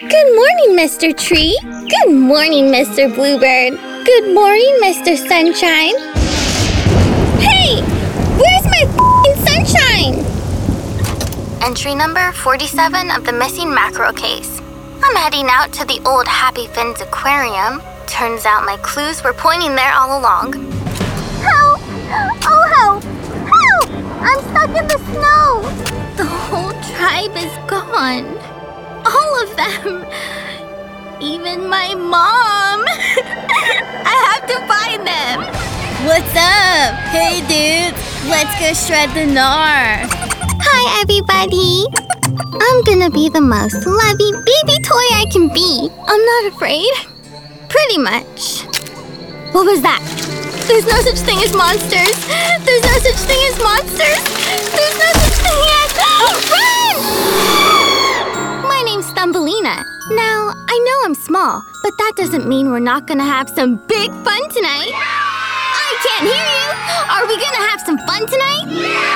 Good morning, Mr. Tree. Good morning, Mr. Bluebird. Good morning, Mr. Sunshine. Hey! Where's my f***ing sunshine? Entry number 47 of the missing mackerel case. I'm heading out to the old Happy Fins aquarium. Turns out my clues were pointing there all along. Help! Oh, help! Help! I'm stuck in the snow! The whole tribe is gone. All of them. Even my mom. I have to find them. What's up? Hey, dudes. Let's go shred the gnar. Hi, everybody. I'm gonna be the most lovey baby toy I can be. I'm not afraid. Pretty much. What was that? There's no such thing as monsters. There's no such thing as monsters. There's no such thing as... Run! My name's Thumbelina. Now, I know I'm small, but that doesn't mean we're not gonna have some big fun tonight. I can't hear you. Are we gonna have some fun tonight?